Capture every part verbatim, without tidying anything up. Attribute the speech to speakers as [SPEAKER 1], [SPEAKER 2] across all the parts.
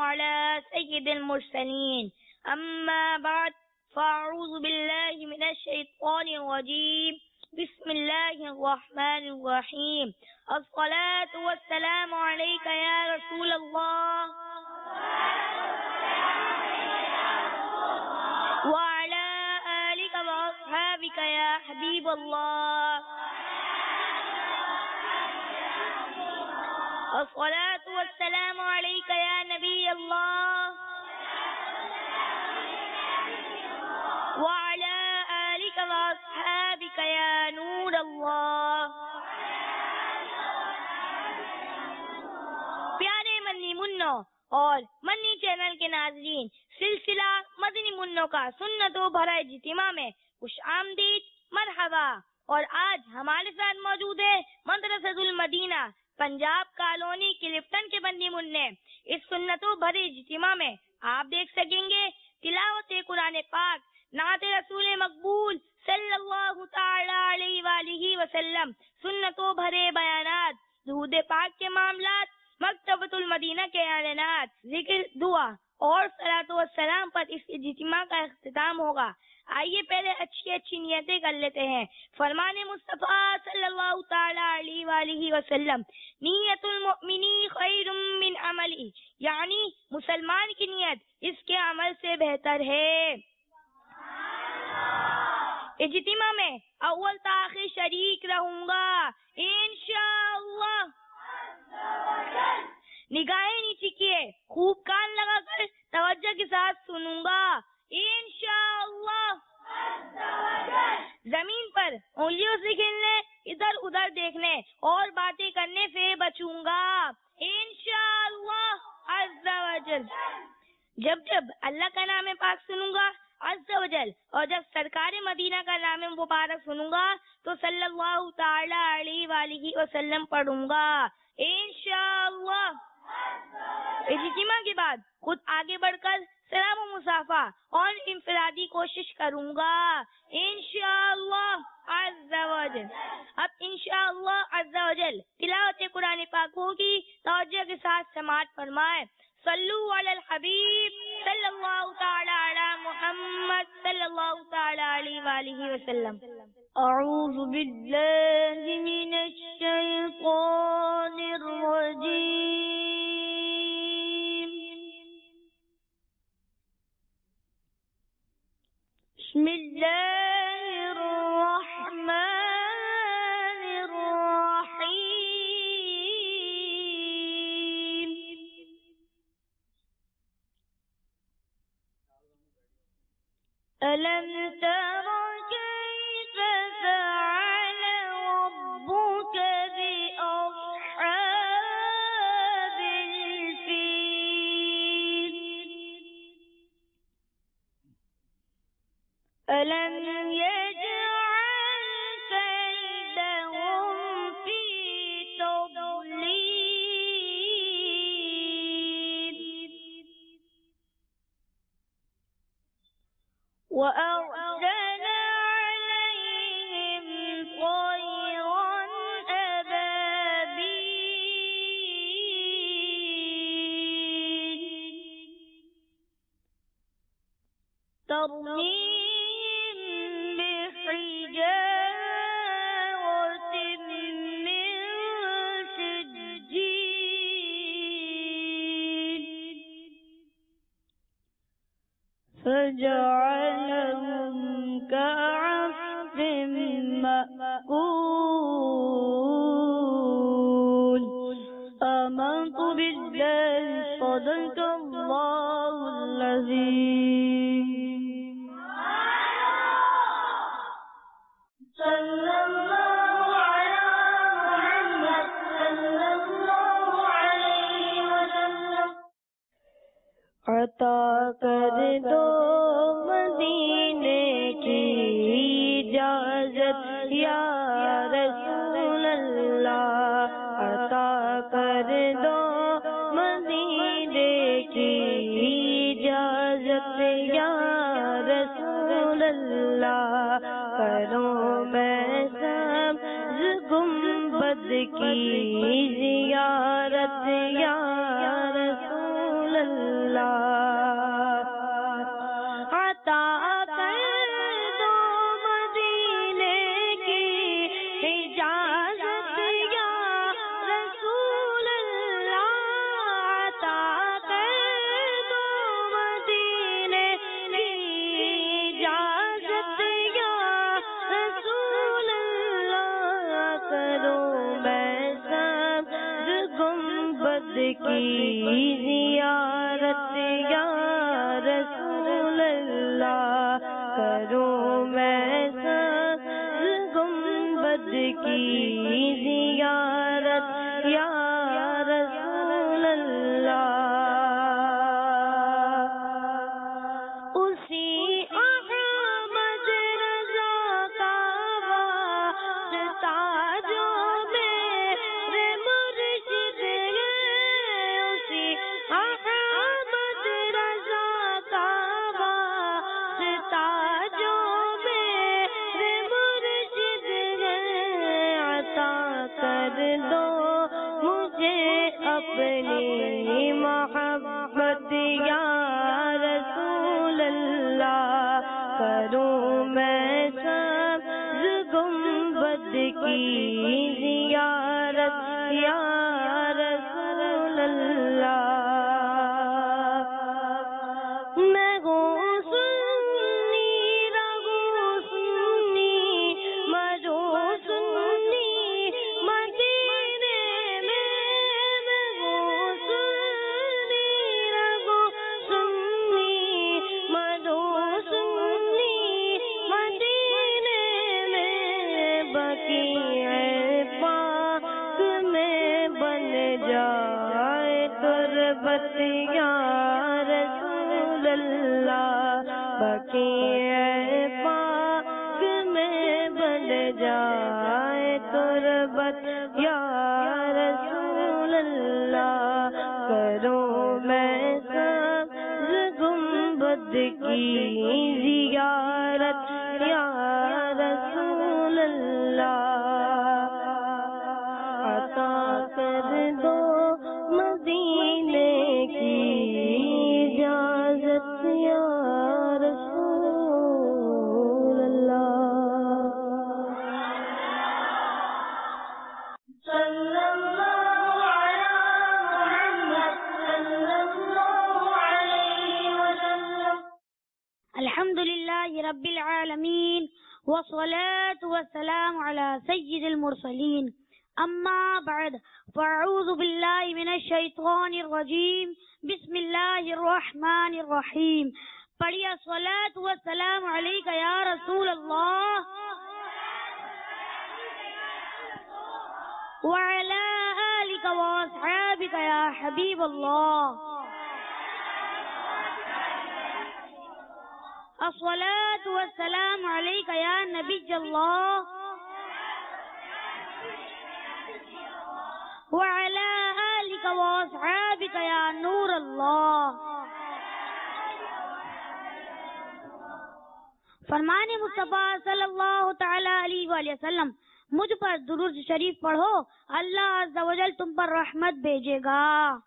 [SPEAKER 1] على سيد المرسلين. أما بعد فأعوذ بالله من الشيطان الرجيم. بسم الله الرحمن الرحيم. الصلاة والسلام عليك يا رسول الله وعلى آلك وأصحابك يا حبيب الله. الصلاة والسلام عليك يا نبي الله وعلى آلك وأصحابك يا نور الله. پیارے منی منو اور منی چینل کے ناظرین، سلسلہ مدنی منوں کا سنتوں بھرا اجتماع میں خوش آمدید، مرحبا. اور آج ہمارے ساتھ موجود ہے مدرسۃ المدینہ پنجاب کالونی کلفٹن کے بندی منع. اس سنتوں بھرے اجتماع میں آپ دیکھ سکیں گے تلاوت قرآن پاک، نعت رسول مقبول صلی اللہ تعالی علیہ وآلہ وسلم، سنتوں بھرے بیانات، درود پاک کے معاملات، مکتبۃ المدینہ کے اعلانات، ذکر، دعا اور صلاۃ والسلام پر اس اجتماع کا اختتام ہوگا. آئیے پہلے اچھی اچھی نیتیں کر لیتے ہیں. فرمان مصطفیٰ صلی اللہ تعالی علیہ وآلہ وسلم، نیت المؤمنی خیر من عملی، یعنی مسلمان کی نیت اس کے عمل سے بہتر ہے. اجتماع میں اول تاخیر شریک رہوں گا انشاءاللہ. نگاہیں نیچی کیے، خوب کان لگا کر توجہ کے ساتھ سنوں گا انشاءاللہ. زمین پر انگلیوں سے کھیلنے، ادھر ادھر دیکھنے اور باتیں کرنے سے بچوں گا انشاءاللہ عز و جل. جب جب اللہ کا نام پاک سنوں گا عز و جل، اور جب سرکار مدینہ کا نام مبارک سنوں گا تو صلی اللہ تعالی علیہ وآلہ وسلم پڑھوں گا انشاءاللہ. اجتماع کے بعد خود آگے بڑھ کر سلام و مصافحہ اور انفرادی کوشش کروں گا انشاءاللہ عز و جل. اب انشاءاللہ عز و جل تلاوت قرآن پاک ہوگی، توجہ کے ساتھ سماعت فرمائے. صلو علی الحبیب صلی اللہ تعالی علی محمد صلی اللہ تعالی علیہ وآلہ وسلم. اعوذ باللہ من الشیطان الرجیم. بسم اللہ الرحمن الرحیم. ألم تر كيف فعل ربك بأصحاب الفيل. ألم يجعل كيدهم في تضليل وأرسل عليهم طيرا أبابيل ترميهم بحجارة من سجيل فجعلهم كعصف مأكول. آمنت بالله صدق الله العظيم. صلى الله على محمد صلى الله عليه وسلم. عطا کر دو مدینے کی اجازت یا رسول اللہ. عطا کر دو مدینے کی اجازت یا رسول اللہ. کرو میں سبز گنبد کی زیارت یا رسول اللہ.
[SPEAKER 2] کی زیارت یا رسول اللہ، کروں میں سبز گنبد کی زیارت یا رسول اللہ، اسی احمد رضا کا واسطہ جو میرے مرشد ہے، اسی احمد رضا کا واسطہ جو میرے مرشد ہے، عطا کر دو مجھے اپنی محبت یا رسول اللہ، کروں میں سبز گنبد کی زیارت یا رسول اللہ، میں ہوں سنی رہوں سنی مروں سنی مدینے میں، میں ہوں سنی رہوں سنی مروں سنی مدینے میں، بقیع پاک میں بن جائے تربت یا رسول اللہ، بقیع پاک میں بن جائے تربت یا رسول اللہ، کروں میں سبز گنبد کی زیارت یا رسول اللہ، عطا کر دو مدینے کی اجازت یا رسول اللہ، صلی اللہ علی محمد صلی اللہ علیہ وسلم۔
[SPEAKER 1] الحمد للہ رب العالمین والصلاة والسلام على سید المرسلین، اما بعد فاعوذ باللہ من الشیطان الرجیم، بسم اللہ الرحمن الرحیم۔ پڑھیے الصلاة والسلام علیک یا رسول اللہ وعلی آلک واصحابک یا حبیب اللہ، الصلاة والسلام علیک یا نبی اللہ وعلی آلک واصحابک یا نور اللہ۔ فرمان مصطفیٰ صلی اللہ تعالی علیہ وآلہ وسلم، مجھ پر درود شریف پڑھو، اللہ عز و جل تم پر رحمت بھیجے گا۔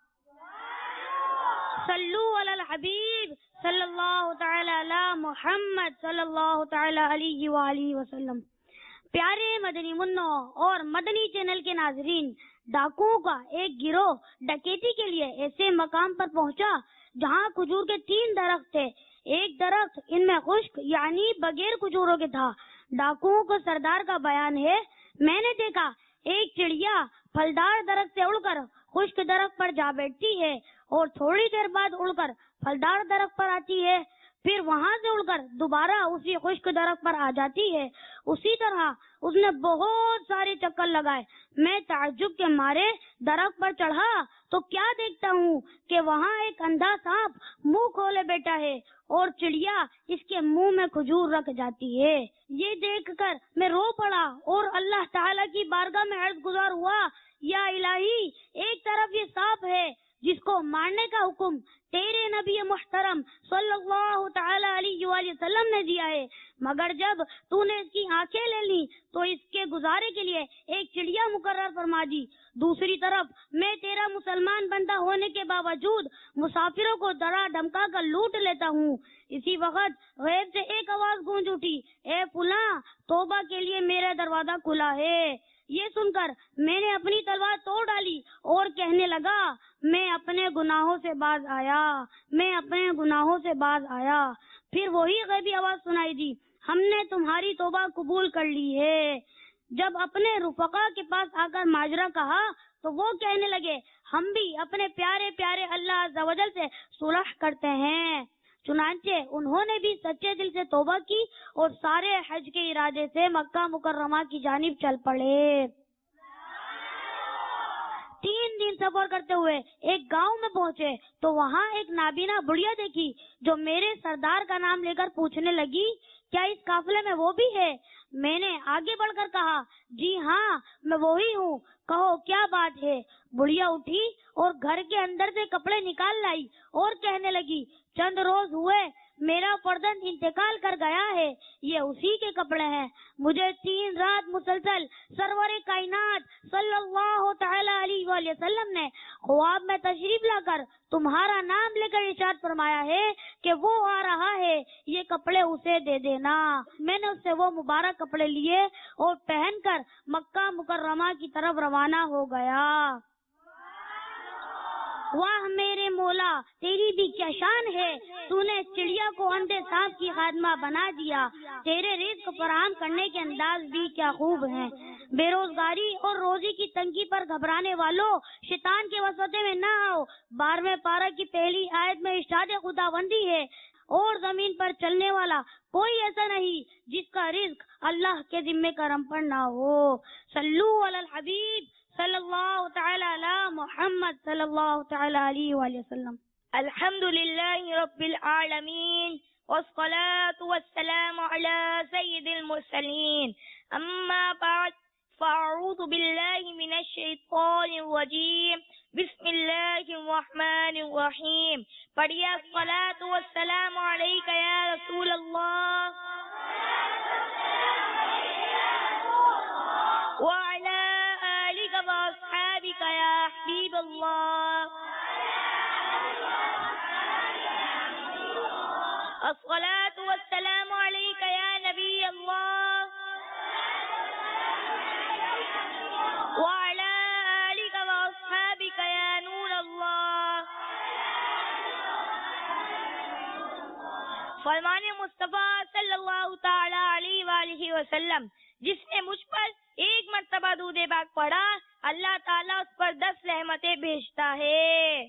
[SPEAKER 1] صلو علی الحبیب صلی اللہ تعالی علی محمد صلی اللہ تعالی علیہ وآلہ وسلم۔ پیارے مدنی منوں اور مدنی چینل کے ناظرین، ڈاکوؤں کا ایک گروہ ڈکیتی کے لیے ایسے مقام پر پہنچا جہاں کھجور کے تین درخت تھے، ایک درخت ان میں خشک یعنی بغیر کھجوروں کے تھا۔ ڈاکوؤں کو سردار کا بیان ہے، میں نے دیکھا ایک چڑیا پھلدار درخت سے اڑ کر خشک درخت پر جا بیٹھتی ہے اور تھوڑی دیر بعد اڑ کر پھلدار درخت پر آتی ہے، پھر وہاں سے اڑ کر دوبارہ اسی خشک درخت پر آ جاتی ہے۔ اسی طرح اس نے بہت سارے چکر لگائے۔ میں تعجب کے مارے درخت پر چڑھا تو کیا دیکھتا ہوں کہ وہاں ایک اندھا سانپ منہ کھولے بیٹھا ہے اور چڑیا اس کے منہ میں کھجور رکھ جاتی ہے۔ یہ دیکھ کر میں رو پڑا اور اللہ تعالیٰ کی بارگاہ میں عرض گزار ہوا، یا الہی، ایک طرف یہ سانپ ہے جس کو مارنے کا حکم تیرے نبی محترم صلی اللہ تعالی علیہ وآلہ وسلم نے دیا ہے، مگر جب تو نے اس کی آنکھیں لے لی تو اس کے گزارے کے لیے ایک چڑیا مقرر فرما دی۔ دوسری طرف میں تیرا مسلمان بندہ ہونے کے باوجود مسافروں کو ڈرا دھمکا کر لوٹ لیتا ہوں۔ اسی وقت غیب سے ایک آواز گونج اٹھی، اے فلاں، توبہ کے لیے میرا دروازہ کھلا ہے۔ یہ سن کر میں نے اپنی تلوار توڑ ڈالی اور کہنے لگا، میں اپنے گناہوں سے باز آیا، میں اپنے گناہوں سے باز آیا۔ پھر وہی غیبی آواز سنائی دی، ہم نے تمہاری توبہ قبول کر لی ہے۔ جب اپنے رفقا کے پاس آ کر ماجرا کہا تو وہ کہنے لگے، ہم بھی اپنے پیارے پیارے اللہ عز و جل سے صلح کرتے ہیں۔ چنانچہ انہوں نے بھی سچے دل سے توبہ کی اور سارے حج کے ارادے سے مکہ مکرمہ کی جانب چل پڑے۔ تین دن سفر کرتے ہوئے ایک گاؤں میں پہنچے تو وہاں ایک نابینا بڑھیا دیکھی جو میرے سردار کا نام لے کر پوچھنے لگی، کیا اس قافلے میں وہ بھی ہے؟ میں نے آگے بڑھ کر کہا، جی ہاں میں وہی ہوں، کہو کیا بات ہے؟ بڑھیا اٹھی اور گھر کے اندر سے کپڑے نکال لائی اور کہنے لگی، چند روز ہوئے میرا فرزند انتقال کر گیا ہے، یہ اسی کے کپڑے ہیں۔ مجھے تین رات مسلسل سرور کائنات صلی اللہ تعالی علیہ وآلہ وسلم نے خواب میں تشریف لا کر تمہارا نام لے کر ارشاد فرمایا ہے کہ وہ آ رہا ہے، یہ کپڑے اسے دے دینا۔ میں نے اس سے وہ مبارک کپڑے لیے اور پہن کر مکہ مکرمہ کی طرف روانہ ہو گیا۔ واہ میرے مولا، تیری بھی کیا شان ہے، تو نے چڑیا کو اندھے سانپ کی خادمہ بنا دیا، تیرے رزق فراہم کرنے کے انداز بھی کیا خوب ہیں۔ بے روزگاری اور روزی کی تنگی پر گھبرانے والوں، شیطان کے وسوسے میں نہ آؤ۔ بارہویں پارہ کی پہلی آیت میں ارشاد خداوندی ہے، اور زمین پر چلنے والا کوئی ایسا نہیں جس کا رزق اللہ کے ذمہ کرم پر نہ ہو۔ صلو علی الحبیب صلی اللہ تعالی علی محمد صلی اللہ تعالی علیہ وآلہ وسلم۔
[SPEAKER 2] الحمد للہ رب العالمین والصلاة والسلام علی سید المرسلین، اما بعد فاعوذ باللہ من الشیطان الرجیم، بسم اللہ الرحمن الرحیم۔ پڑھیے الصلاة والسلام علیک یا رسول اللہ وعلی آلک واصحابک یا حبیب اللہ۔ الصلاة والسلام علیک یا نبی اللہ وعلی آلک واصحابک یا نور اللہ۔ فرمان مصطفیٰ صلی اللہ تعالی علیہ وآلہ وسلم، جس نے مجھ پر ایک مرتبہ درود پاک پڑھا، اللہ تعالیٰ اس پر دس رحمتیں بھیجتا ہے۔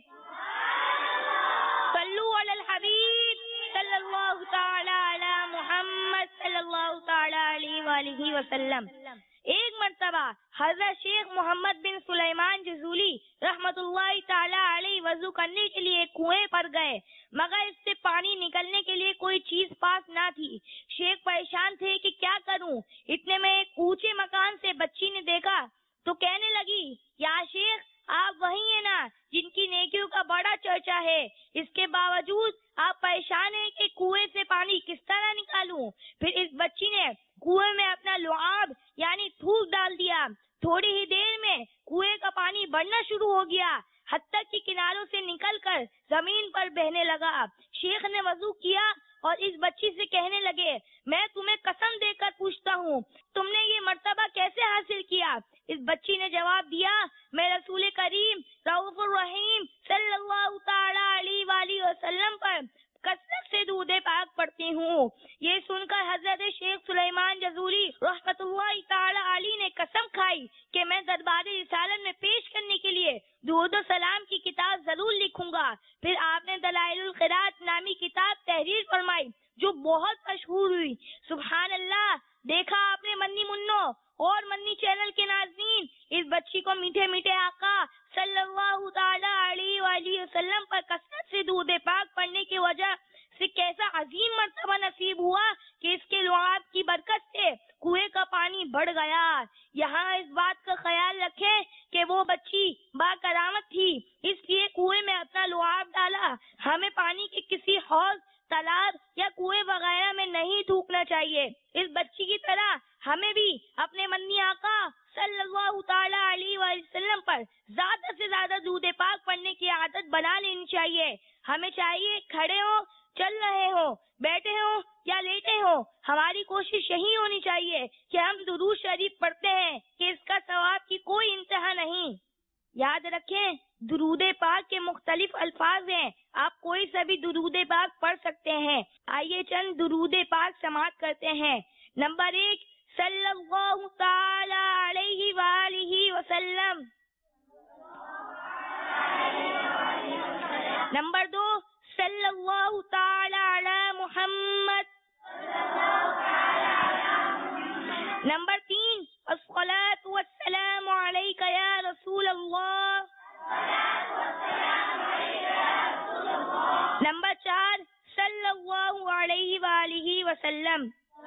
[SPEAKER 2] صلو علی الحبیب صلی اللہ تعالی علی محمد صلی اللہ تعالی علیہ وآلہ وسلم۔ ایک مرتبہ حضرت شیخ محمد بن سلیمان جزولی رحمت اللہ تعالی علیہ وضو کرنے کے لیے کنویں پر گئے، مگر اس سے پانی نکلنے کے لیے کوئی چیز پاس نہ تھی۔ شیخ پریشان تھے کہ کیا کروں۔ اتنے میں ایک اونچے مکان سے بچی نے دیکھا تو کہنے لگی، یا شیخ آپ وہی ہیں نا جن کی نیکیوں کا بڑا چرچا ہے، اس کے باوجود آپ پریشان ہیں کہ کنویں سے پانی کس طرح نکالوں۔ پھر اس بچی نے کنویں میں اپنا لعاب یعنی تھوک ڈال دیا۔ تھوڑی ہی دیر میں کنویں کا پانی بڑھنا شروع ہو گیا، حتیٰ کہ کناروں سے نکل کر زمین پر بہنے لگا۔ شیخ نے وضو کیا اور اس بچی سے کہنے لگے، میں تمہیں قسم دے کر پوچھتا ہوں، تم نے یہ مرتبہ کیسے حاصل کیا؟ اس بچی نے جواب دیا، میں رسول کریم رؤوف الرحیم صلی اللہ تعالی علیہ وآلہ وسلم پر کثرت سے درود پاک پڑھتی ہوں۔ یہ سن کر حضرت شیخ سلیمان جزولی رحمت اللہ تعالی علیہ نے قسم کھائی کہ میں دربار رسالت میں پیش کرنے کے لیے درود و سلام کی کتاب ضرور لکھوں گا۔ پھر آپ نے دلائل الخیرات نامی کتاب تحریر فرمائی جو بہت مشہور ہوئی۔ سبحان اللہ، دیکھا آپ نے منی منو اور منی چینل کے ناظرین، اس بچی کو میٹھے میٹھے آقا صلی اللہ تعالی علیہ وآلہ وسلم پر کثرت سے درود پاک پڑھنے کی وجہ سے کیسا عظیم مرتبہ نصیب ہوا کہ اس کے لعاب کی برکت سے کنویں کا پانی بڑھ گیا۔ یہاں اس بات کا خیال رکھیں کہ وہ بچی با کرامت تھی، اس لیے کنویں میں اپنا لعاب ڈالا۔ ہمیں پانی کے کسی حوض، تالاب یا کنویں وغیرہ میں نہیں تھوکنا چاہیے۔ اس بچی کی طرح ہمیں بھی اپنے منی آقا صلی اللہ تعالی علیہ وآلہ وسلم پر زیادہ سے زیادہ درود پاک پڑھنے کی عادت بنا لینی چاہیے۔ ہمیں چاہیے کھڑے ہوں، چل رہے ہوں، بیٹھے ہوں یا لیٹے ہوں، ہماری کوشش یہی ہونی چاہیے کہ ہم درود شریف پڑھتے ہیں کہ اس کا ثواب کی کوئی انتہا نہیں۔ یاد رکھیں، درود پاک کے مختلف الفاظ ہیں، آپ کوئی سا بھی درود پاک پڑھ سکتے ہیں۔ آئیے چند درود پاک سماعت کرتے ہیں۔ نمبر ایک، صلی اللہ تعالی علیہ وآلہ وسلم۔
[SPEAKER 1] نمبر دو صلی اللہ تعالی علی محمد. نمبر تین الصلاۃ والسلام علیک یا رسول اللہ. نمبر چار صلی اللہ علیہ وآلہ وسلم.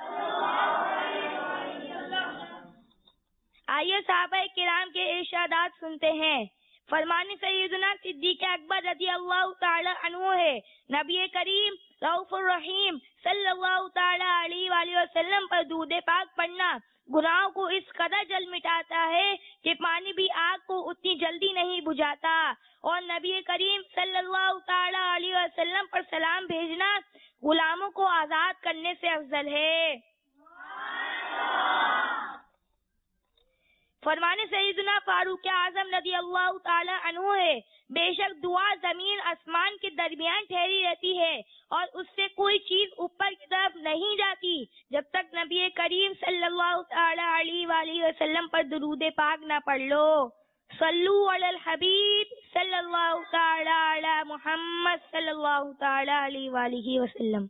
[SPEAKER 1] آئیے صحابہ کرام کے ارشادات سنتے ہیں. فرمان سیدنا صدیق اکبر رضی اللہ تعالی عنہ ہے، نبی کریم رؤوف الرحیم صلی اللہ تعالی علیہ وآلہ وسلم پر درود پاک پڑھنا گناہوں کو اس قدر جل مٹاتا ہے کہ پانی بھی آگ کو اتنی جلدی نہیں بجھاتا، اور نبی کریم صلی اللہ تعالی علیہ وسلم پر سلام بھیجنا غلاموں کو آزاد کرنے سے افضل ہے. فرمان سیدنا فاروق اعظم رضی اللہ تعالی عنہ ہے، بے شک دعا زمین آسمان کے درمیان ٹھہری رہتی ہے اور اس سے کوئی چیز اوپر کی طرف نہیں جاتی جب تک نبی کریم صلی اللہ تعالی علیہ وآلہ وسلم پر درود پاک نہ پڑھ لو. صلو علی الحبیب صلی اللہ تعالی علی محمد صلی اللہ تعالی علیہ وآلہ وسلم.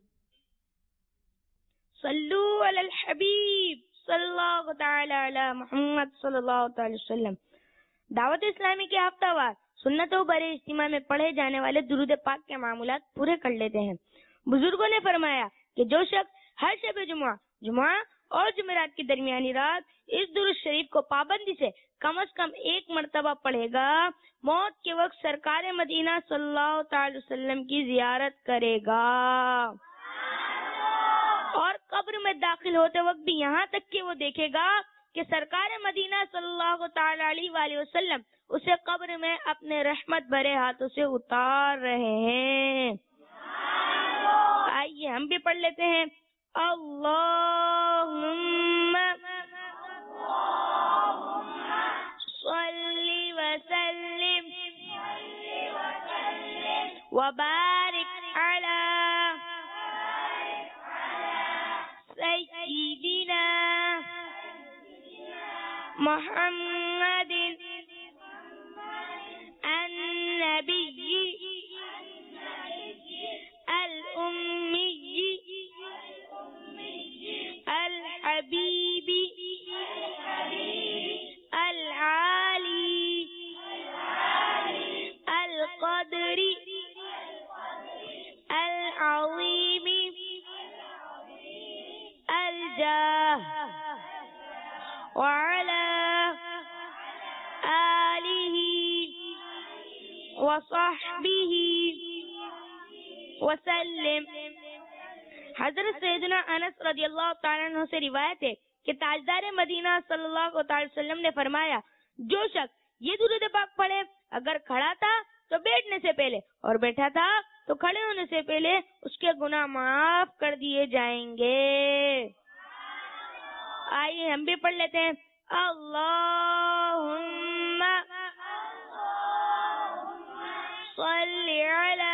[SPEAKER 1] صلو علی الحبیب صلی اللہ تعالی علی محمد صلی اللہ تعالی وسلم. دعوت اسلامی کے ہفتہ وار سنت و برے اجتماع میں پڑھے جانے والے درود پاک کے معمولات پورے کر لیتے ہیں. بزرگوں نے فرمایا کہ جو شخص ہر شب جمعہ جمعہ اور جمعرات کی درمیانی رات اس درود شریف کو پابندی سے کم از کم ایک مرتبہ پڑھے گا، موت کے وقت سرکار مدینہ صلی اللہ تعالی وسلم کی زیارت کرے گا، اور قبر میں داخل ہوتے وقت بھی یہاں تک کہ وہ دیکھے گا کہ سرکار مدینہ صلی اللہ تعالی علیہ وآلہ وسلم اسے قبر میں اپنے رحمت بھرے ہاتھوں سے اتار رہے ہیں. آئیے ہم بھی پڑھ لیتے ہیں. اللہم صلی وسلم وبارک علی سیدنا محمد النبی الأمی الحبیب العالی القدر العظیم الجاہ وعلى آلہ وصحبہ وسلم. حضرت سیدنا انس رضی اللہ تعالیٰ عنہ سے روایت ہے کہ تاجدار مدینہ صلی اللہ تعالی وسلم نے فرمایا، جو شخص یہ درود پاک پڑھے اگر کھڑا تھا تو بیٹھنے سے پہلے اور بیٹھا تھا تو کھڑے ہونے سے پہلے اس کے گناہ معاف کر دیے جائیں گے. آئیے ہم بھی پڑھ لیتے ہیں. اللہم صلی علی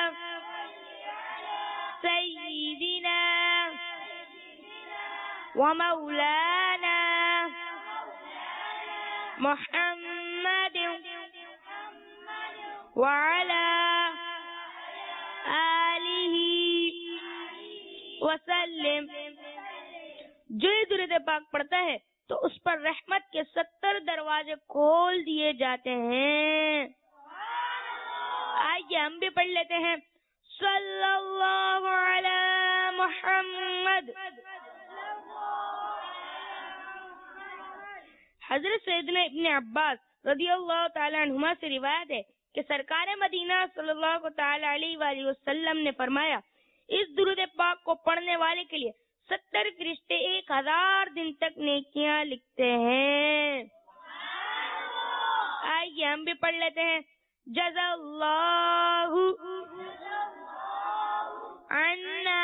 [SPEAKER 1] سیدنا ومولانا محمد وعلى آلہ وسلم. جو یہ درود پاک پڑھتا ہے تو اس پر رحمت کے ستر دروازے کھول دیے جاتے ہیں. آئیے ہم بھی پڑھ لیتے ہیں. صلی اللہ علی محمد. حضرت سیدنا ابن عباس رضی اللہ تعالی عنہما سے روایت ہے کہ سرکار مدینہ صلی اللہ تعالی علیہ وآلہ وسلم نے فرمایا، اس درود پاک کو پڑھنے والے کے لیے ستر فرشتے ایک ہزار دن تک نیکیاں لکھتے ہیں. آئیے ہم بھی پڑھ لیتے ہیں. جزا اللہ عنا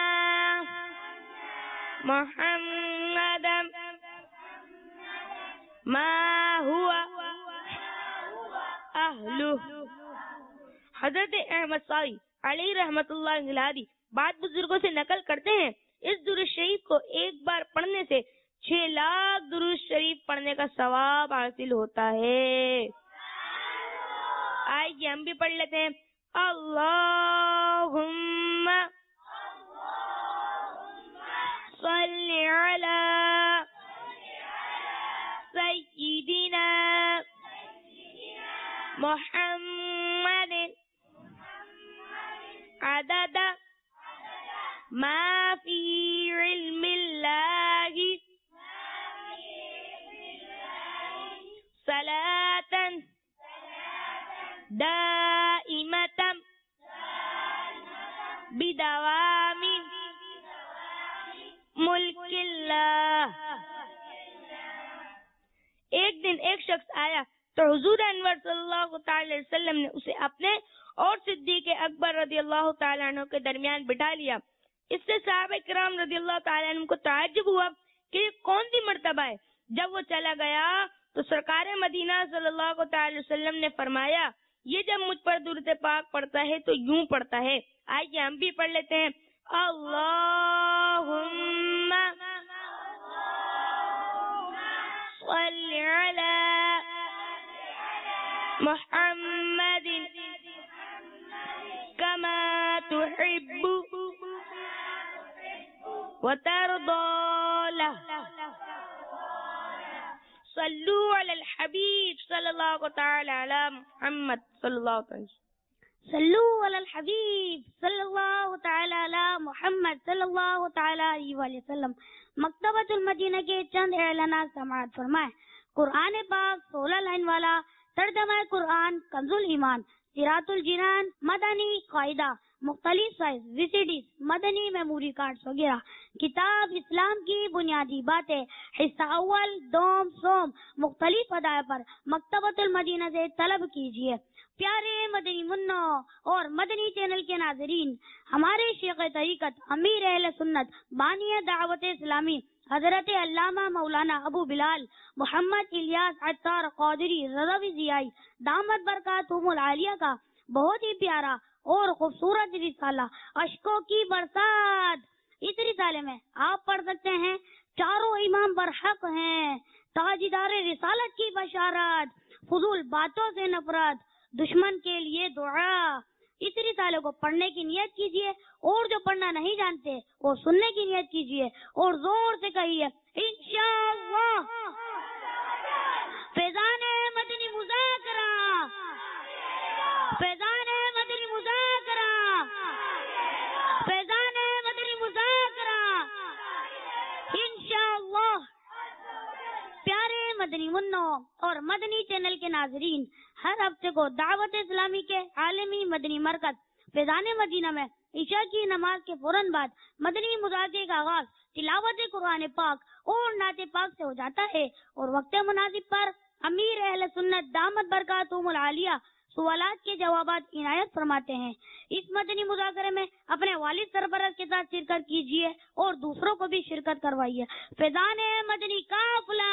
[SPEAKER 1] محمد ما هو اہلہ. حضرت احمد صاحب علیہ رحمت اللہ الہادی بعد بزرگوں سے نقل کرتے ہیں، اس درود شریف کو ایک بار پڑھنے سے چھ لاکھ درود شریف پڑھنے کا ثواب حاصل ہوتا ہے.
[SPEAKER 2] آئیے ہم بھی پڑھ لیتے ہیں. اللہم صلی علی سیدنا محمد عدد ما فی علم اللہ صلاة دائمة بدوام ملک اللہ. ایک دن ایک شخص آیا تو حضور انور صلی اللہ تعالی علیہ وسلم نے اسے اپنے اور صدیق اکبر رضی اللہ تعالیٰ عنہ کے درمیان بٹھا لیا. اس سے صحابہ کرام رضی اللہ تعالیٰ عنہ کو تعجب ہوا کہ یہ کون سی مرتبہ ہے. جب وہ چلا گیا تو سرکار مدینہ صلی اللہ تعالی وسلم نے فرمایا یہ جب مجھ پر درود پاک پڑتا ہے تو یوں پڑھتا ہے. آئیے ہم بھی پڑھ لیتے ہیں. اللہم صلی علی محمد کما تحب وترضى له. صلو علی الحبیب صلی اللہ تعالی علی محمد صلی اللہ تعالی وسلم.
[SPEAKER 1] صلو علی الحبیب صلی اللہ تعالی علی محمد صلی اللہ تعالی علیہ وآلہ وسلم. مکتبۃ المدینہ کے چند اعلانات سماعت فرمائیں. قرآن پاک سولہ لائن والا ترجمہ قرآن کنز الایمان صراط الجنان مدنی قاعدہ مختلف سائز وی سی ڈی مدنی میموری کارڈز وغیرہ. کتاب اسلام کی بنیادی باتیں حصہ اول دوم سوم مختلف ادائے پر مکتبۃ المدینہ سے طلب کیجیے. پیارے مدنی منوں اور مدنی چینل کے ناظرین، ہمارے شیخ طریقت امیر اہل سنت بانی دعوت اسلامی حضرت علامہ مولانا ابو بلال محمد الیاس عطار قادری رضوی ضیائی دامت برکاتہم العالیہ کا بہت ہی پیارا اور خوبصورت رسالہ اشکوں کی برسات. اس رسالے میں آپ پڑھ سکتے ہیں چاروں امام برحق ہیں، تاجدار رسالت کی بشارت، فضول باتوں سے نفرت، دشمن کے لیے دعا. اس رسالے کو پڑھنے کی نیت کیجیے اور جو پڑھنا نہیں جانتے وہ سننے کی نیت کیجیے اور زور سے کہیے انشاءاللہ. فیضان مدنی مذاکرہ، فیضان مدنی مذاکرہ، فیضان مدنی مذاکرہ انشاءاللہ. پیارے مدنی منوں اور مدنی چینل کے ناظرین، ہر ہفتے کو دعوت اسلامی کے عالمی مدنی مرکز فیضان مدینہ میں عشاء کی نماز کے فوراً بعد مدنی مذاکرے کا آغاز تلاوت قرآن پاک اور نعت پاک سے ہو جاتا ہے اور وقت مناسب پر امیر اہل سنت دامت برکاتہم العالیہ سوالات کے جوابات عنایت فرماتے ہیں. اس مدنی مذاکرے میں اپنے والد سربراہ کے ساتھ شرکت کیجیے اور دوسروں کو بھی شرکت کروائیے. فیضان مدنی قافلہ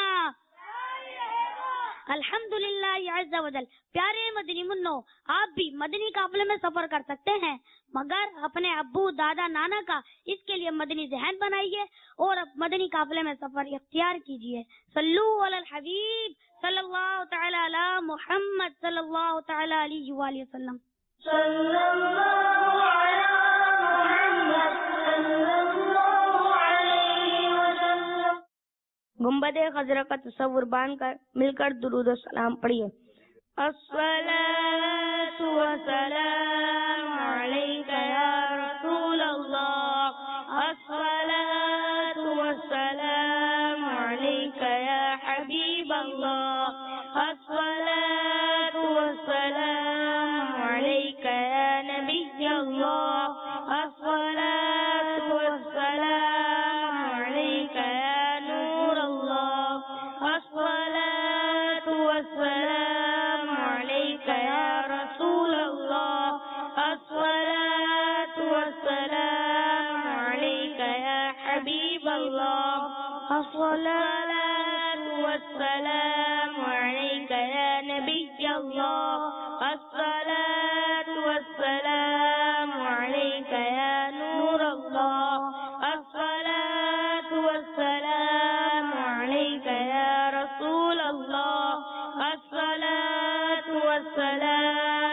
[SPEAKER 1] الحمدللہ عز و جل. پیارے مدنی منوں، آپ بھی مدنی قافلے میں سفر کر سکتے ہیں، مگر اپنے ابو دادا نانا کا اس کے لیے مدنی ذہن بنائیے اور مدنی قافلے میں سفر اختیار کیجیے. صلو علی الحبیب صلی اللہ تعالی علی محمد صلی اللہ تعالی علیہ وآلہ وسلم. صلی اللہ علی محمد صلی اللہ علیہ وسلم.
[SPEAKER 2] گنبد خضرا کا تصور باندھ کر مل کر درود و سلام پڑھیے. الصلاۃ والسلام علیک یا رسول اللہ، الصلاۃ والسلام علیک یا حبیب اللہ، الصلاۃ والسلام علیک یا نبی اللہ، الصلاۃ والسلام علیک یا نور اللہ، الصلاۃ والسلام علیک یا رسول اللہ، الصلاۃ والسلام علیک یا حبیب اللہ، الصلاۃ والسلام علیک یا نبی اللہ، الصلاۃ والسلام علیک یا نور اللہ، الصلاۃ والسلام علیک یا رسول اللہ، الصلاۃ والسلام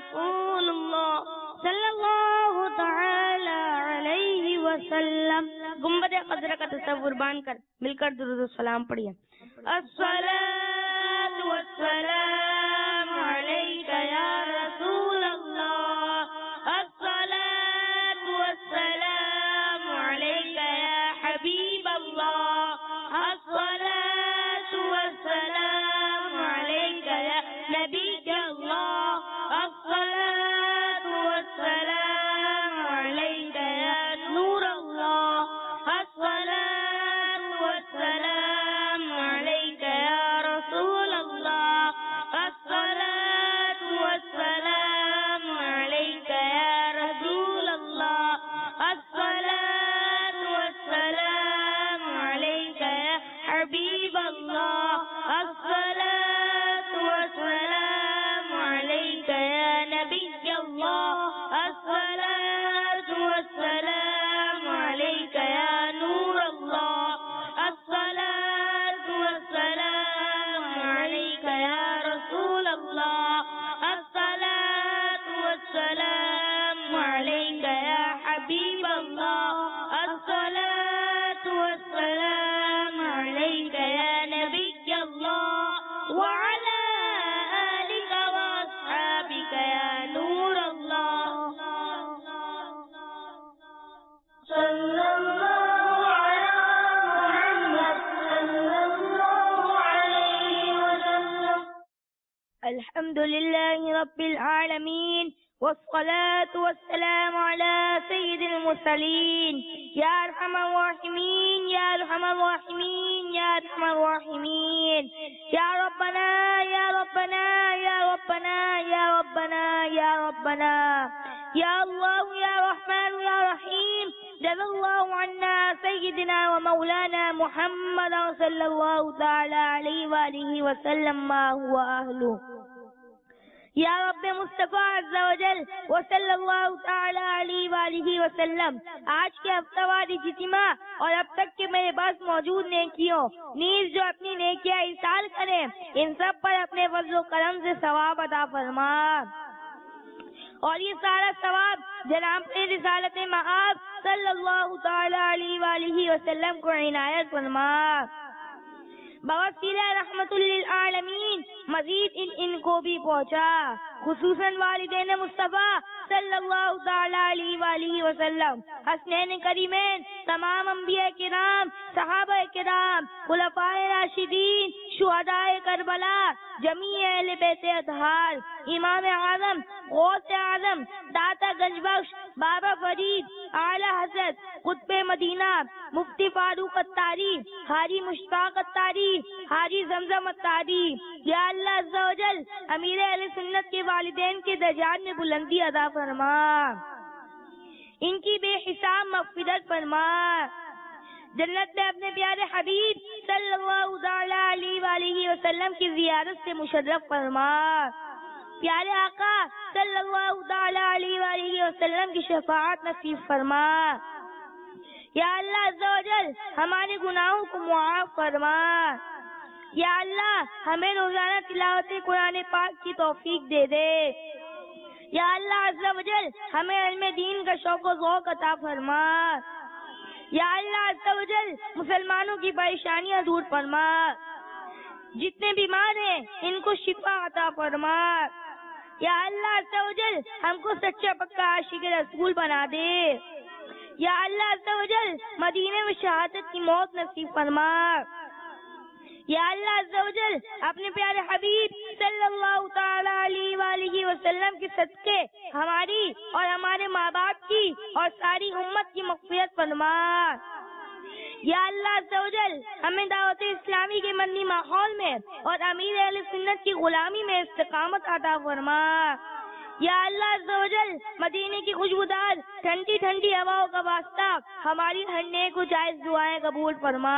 [SPEAKER 2] رسول اللہ صلی اللہ تعالی علیہ وسلم. گنبد خضرا کا تصور باندھ کر مل کر درود و سلام پڑھیے. الصلاۃ والسلام علیک یا رسول اللہ، الصلاۃ والسلام علیک یا حبیب اللہ، الصلاۃ والسلام علیک یا نبی اللہ، الصلاۃ والسلام علیک یا نور اللہ، الصلاۃ والسلام علیک یا رسول اللہ، الصلاۃ والسلام علیک یا رسول اللہ، الصلاۃ والسلام علیک یا حبیب اللہ، الصلاۃ والسلام علیک یا نبی اللہ، الصلاۃ والسلام علیک یا نور اللہ، الصلاۃ والسلام علیک یا رسول اللہ، الصلاۃ والسلام علیک یا حبیب اللہ، الصلاۃ والسلام علیک یا نبی اللہ وعلی آلک واصحابک یا نور اللہ. صلی اللہ علی محمد صلی اللہ علیہ وسلم. الحمد للہ رب العالمین والصلاة والسلام على سيد المرسلين. يا أرحم الراحمين يا أرحم الراحمين يا أرحم الراحمين. يا ربنا يا ربنا يا ربنا يا ربنا يا ربنا يا الله يا رحمن يا رحيم. جزا الله عنا سيدنا ومولانا محمد صلى الله تعالى عليه وآله وسلم ما هو أهله. یا رب مصطفیٰ عز و جل وصلی اللہ تعالی علیہ وآلہ وسلم. آج کے ہفتہ وار اجتماع اور اب تک کے میرے پاس موجود نیکیوں نیز جو اپنی نیکیاں ایصال کریں، ان سب پر اپنے فضل و کرم سے ثواب عطا فرما، اور یہ سارا ثواب جناب رسالت مآب صلی اللہ تعالی علیہ وآلہ وسلم کو عنایت فرما. بوسیلہ رحمت للعالمین مزید ان ان کو بھی پہنچا، خصوصاً والدین مصطفیٰ صلی اللہ تعالی علیہ وآلہ وسلم، حسنین کریمین، تمام انبیاء کرام، صحابہ کرام، خلفاء راشدین، شہداء کربلا، جمیع اہل بیت اطہار، امام اعظم، غوث اعظم، داتا گنج بخش، بابا فرید، اعلی حضرت قطب مدینہ، مفتی فاروق اتاری، حاجی مشتاق اتاری، حاجی زمزم اتاری. یا اللہ عز و جل امیر اہل سنت کے والدین کے درجات میں بلندی عطا فرما، ان کی بے حساب مغفرت فرما، جنت میں اپنے پیارے حبیب صلی اللہ تعالی علیہ وآلہ وسلم کی زیارت سے مشرف فرما، پیارے آقا صلی اللہ تعالی علیہ وآلہ وسلم کی شفاعت نصیب فرما. یا اللہ عز و جل ہمارے گناہوں کو معاف فرما. یا اللہ ہمیں روزانہ تلاوت قرآن پاک کی توفیق دے دے. یا اللہ عز و جل ہمیں علم دین کا شوق و ذوق عطا فرما. یا اللہ عز و جل مسلمانوں کی پریشانیاں دور فرما، جتنے بیمار ہیں ان کو شفا عطا فرما. یا اللہ عز و جل ہم کو سچا پکا عاشق رسول بنا دے. یا اللہ عز و جل مدینے میں شہادت کی موت نصیب فرما. یا اللہ عز و جل اپنے پیارے حبیب صلی اللہ تعالی علیہ وآلہ وسلم کے صدقے ہماری اور ہمارے ماں باپ کی اور ساری امت کی مغفرت فرما. یا اللہ عز و جل ہمیں دعوت اسلامی کے مدنی ماحول میں اور امیر اہل سنت کی غلامی میں استقامت عطا فرما. یا اللہ عز و جل مدینے کی خوشبودار ٹھنڈی ٹھنڈی ہواؤں کا واسطہ ہماری ہر نیک و جائز دعائیں قبول فرما.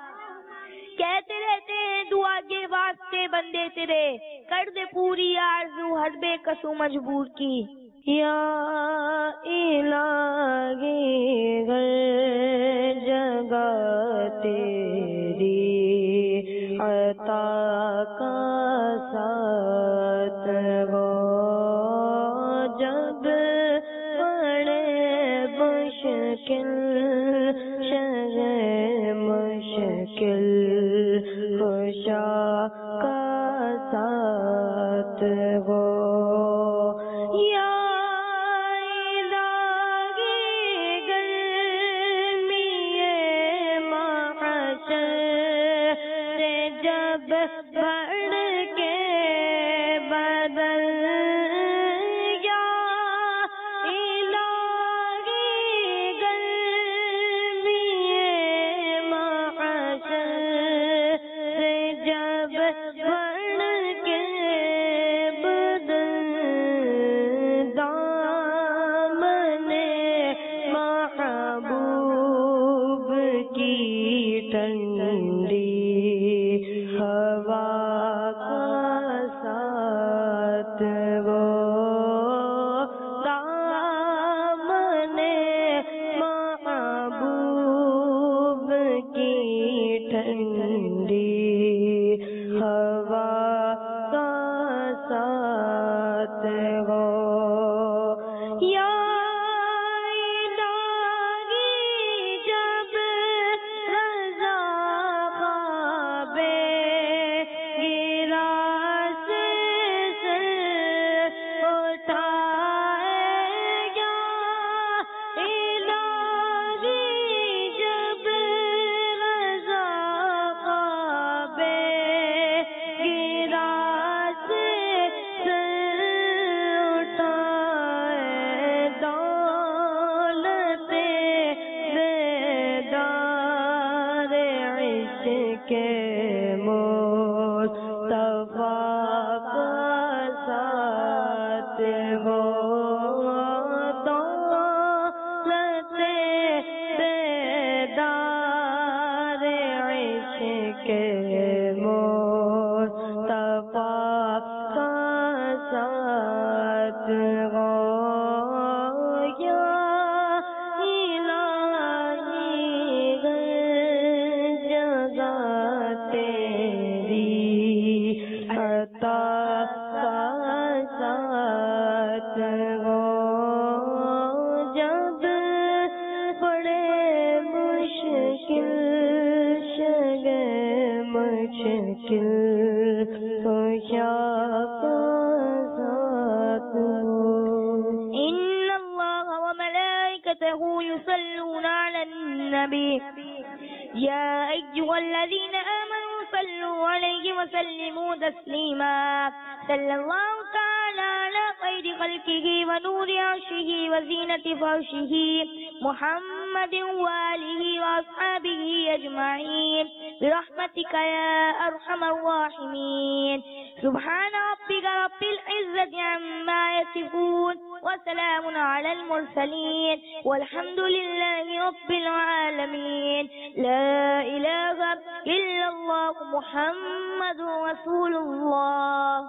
[SPEAKER 2] کہتے رہتے ہیں دعا کے واسطے بندے تیرے، کر دے پوری آرزو ہر بے کسو مجبور کی. یا الہی ہر جگہ تیری عطا کا ساتھ ہو، مشکل شر مشکل خوشا کا ساتھ ہو یا
[SPEAKER 1] يا أيها الذين آمنوا صلوا عليه وسلموا تسليما صلى الله تعالى على خير خلقه ونور عرشه وزينة فرشه محمد وآله وأصحابه أجمعين برحمتك يا أرحم الراحمين سبحان ربك رب العزة عما يصفون وسلام على المرسلين والحمد لله رب العالمين لا إله إلا الله محمد رسول الله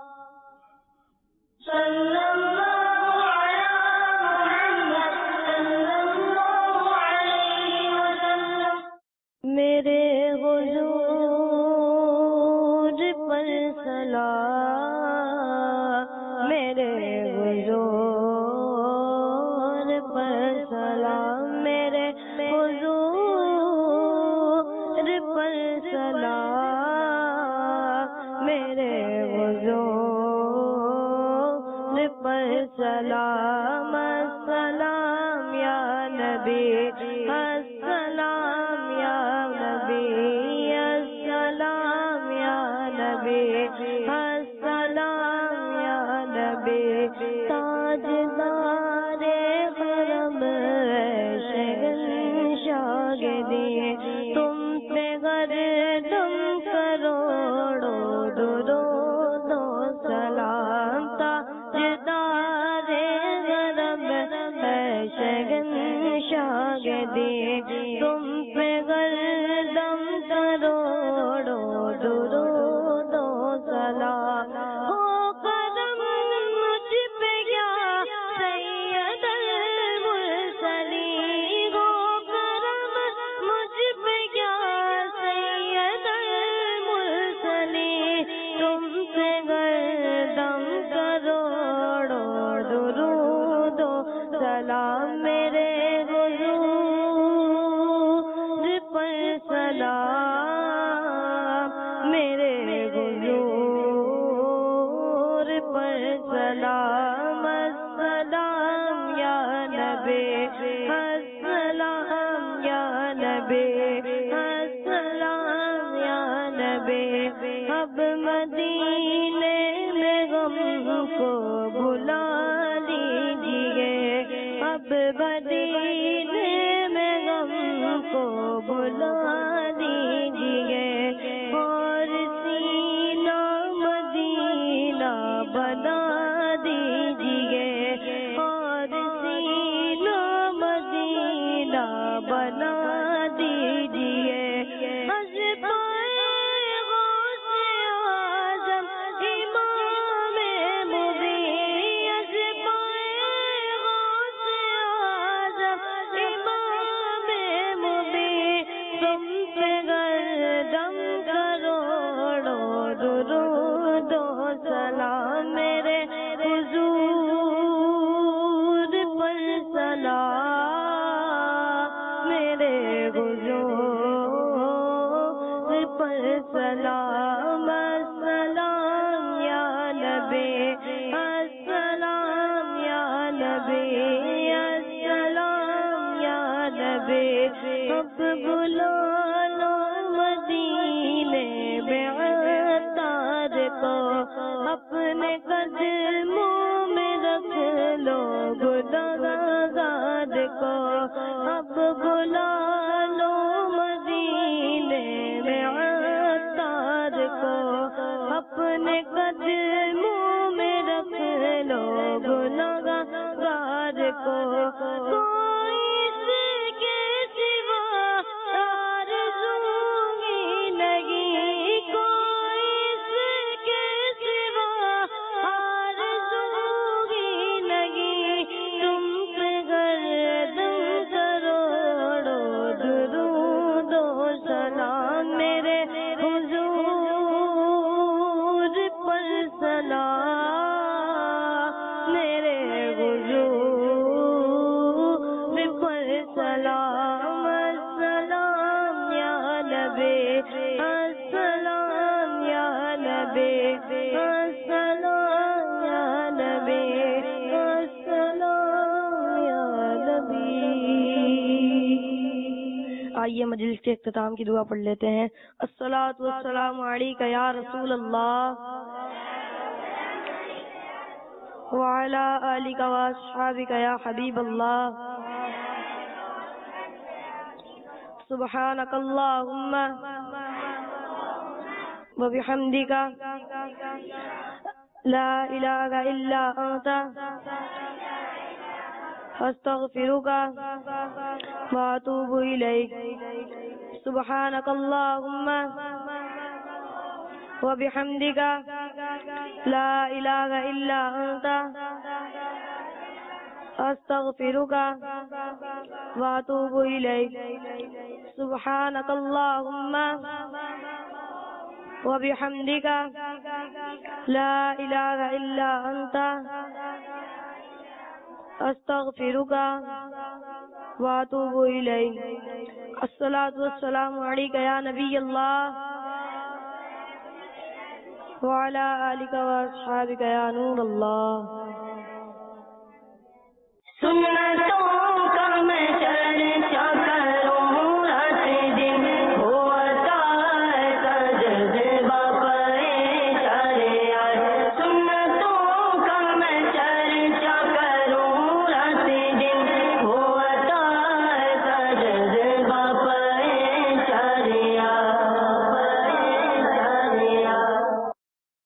[SPEAKER 1] صلى الله على محمد صلى الله عليه وسلم
[SPEAKER 2] میرے حضور پر سلام میرے حضور پر سلام میرے حضور پر سلام میرے حضور پر سلام السلام یا نبی السلام یا نبی السلام یا نبی السلام یا نبی تاجدار حرم شہنشاہ دیے تم پہ گردم کروڑوں درود و سلام تاجدار حرم شہنشاہ دیے تم پہ گردم کروڑوں درود و سلام ہو قدم مجھ پہ کیا سید المرسلین ہو کرم مجھ پہ کیا سید المرسلین تم پہ گردم کروڑوں درود و سلام میرے حضور یا نبی السلام یا نبی السلام یا نبی اب مدینے میں غم کو بلا لیجیے اب مدینے میں غم کو بلا لیجیے اور سینہ مدینہ بنا دیجیے اور سینہ مدینہ بنا دیجیے سلام السلام یا نبی السلام یا نبی السلام یا نبی اب بلا لو مدینے میں عطار کو اپنے قدموں میں رکھ لو گناہگار کو اب بلا لو مدینے میں اپنے قدموں میں رکھ لو گناہگار کو کوئی اس کے سوا آرزوئی نہیں کوئی اس کے سوا آرزوئی نہیں تم پہ گردن کروڑوں درود و سلام میرے سلام میرے حضور پر سلام السلام یا نبی السلام یا نبی السلام یا نبی السلام یا نبی. آئیے مجلس کے اختتام کی دعا پڑھ لیتے ہیں. الصلاۃ والسلام علیک یا رسول اللہ وعلى آلك وأصحابك يا حبيب الله. سبحانك اللهم وبحمدك لا إله إلا أنت أستغفرك وأتوب إليك. سبحانك اللهم وبحمدك لا إله إلا أنت أستغفرك وأتوب إليك. سبحانك اللهم وبحمدك لا إله إلا أنت أستغفرك وأتوب إليك. الصلاة والسلام عليك يا نبي الله وعلى آلك وأصحابك يا نور الله. سننا